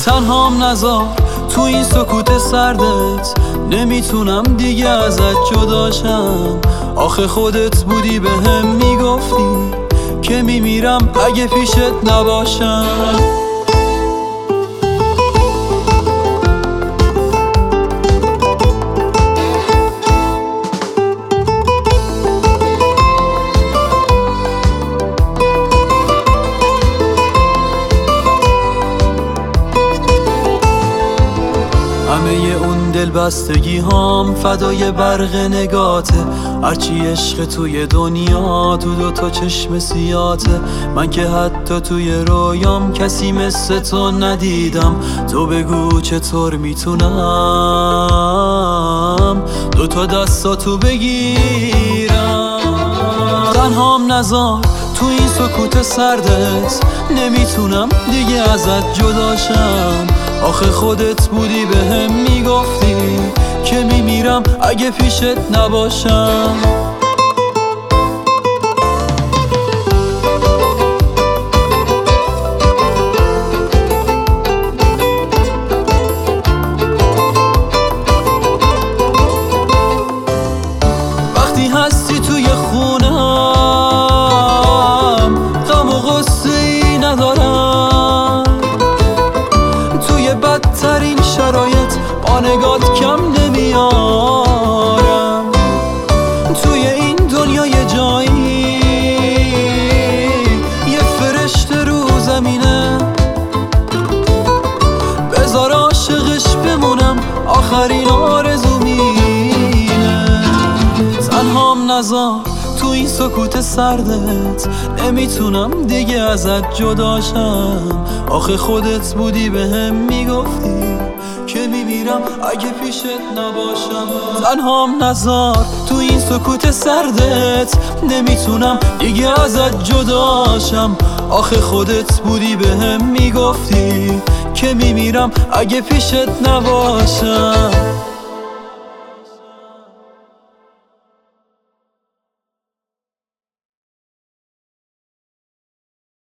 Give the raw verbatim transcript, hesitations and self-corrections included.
تنهام نذار تو این سکوت سردت، نمیتونم دیگه ازت جداشم. آخه خودت بودی به هم میگفتی که میمیرم اگه پیشت نباشم. همه اون دلبستگی هام فدای برق نگاته، هرچی عشق توی دنیا تو دوتا چشم سیاته. من که حتی توی رویام کسی مثل تو ندیدم، تو بگو چطور میتونم دوتا دستاتو بگیرم. تنهام نذار تو این سکوت سردت، نمیتونم دیگه ازت جداشم. آخه خودت بودی به هم میگفتی که میمیرم اگه پیشت نباشم. وقتی هستی توی خونم غم و غصه ای ندارم، توی بدترین شرایط با نگات کم نمیارم. توی این دنیا یه جایی یه فرشته رو زمینه، بذار عاشقش بمونم آخرین آرزومینه. تنهام نذار تو این سکوت سردت، نمیتونم دیگه ازت جداشم. آخه خودت بودی به هم میگفتی که میمیرم اگه پیشت نباشم. تنهام نذار تو این سکوت سردت، نمیتونم دیگه ازت جداشم. آخه خودت بودی به هم میگفتی که میمیرم اگه پیشت نباشم.